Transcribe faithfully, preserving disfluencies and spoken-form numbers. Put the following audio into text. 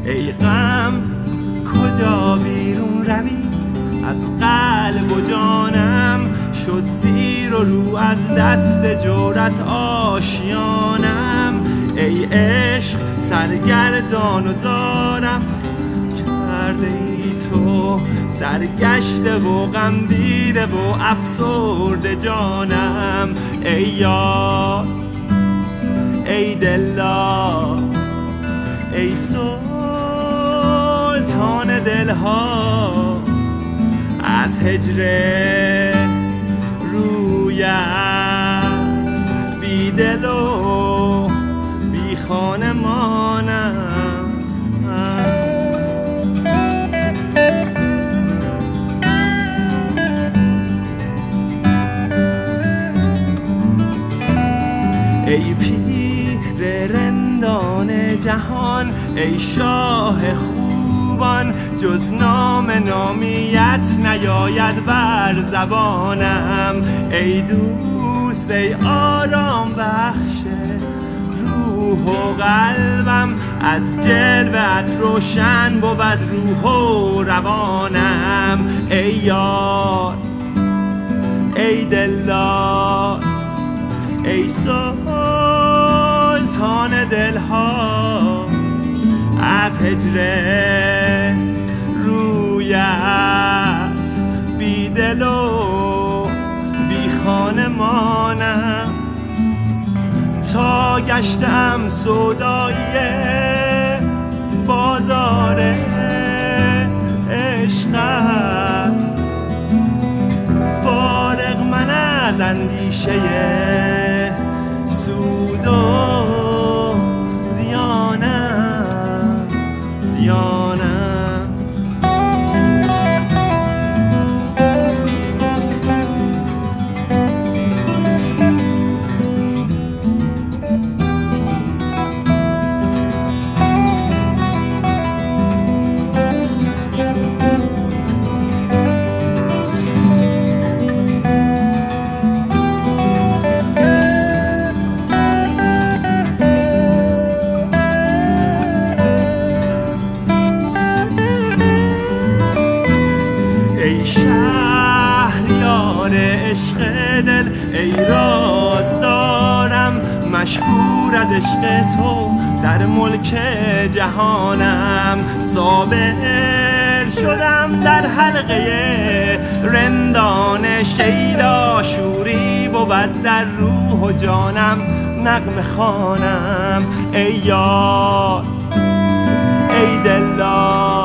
ای غم کجا بیرون روی از قلب و جانم، شد زیر و رو از دست جرأت آشیانم. ای عشق سرگردان و زارم، کرده ای تو سرگشته و غم دیده و افسرده جانم. ای یار ای دلدار ای سلطان دلها، از هجر رویت بی دل و بی خانه مانم. ای پیر رندان جهان، ای شاه خوبان، جز نام نامیت نیاید بر زبانم. ای دوست ای آرام بخش روح و قلبم، از جلوت روشن بود روح و روانم. ای یار ای دلدار ای سلطان دلها، از هجر رویت بی دل و بی خانه مانم. تا گشتم سودای بازار عشقت، فارغ من از اندیشه سود و زیانم زیانم. ای شهریار عشق دل ای راز دارم، مشهور از عشق تو در ملک جهانم. صابر شدم در حلقه رندان شیدا، شوری بود در روح و جانم نغمه خوانم. ای یار ای دلدار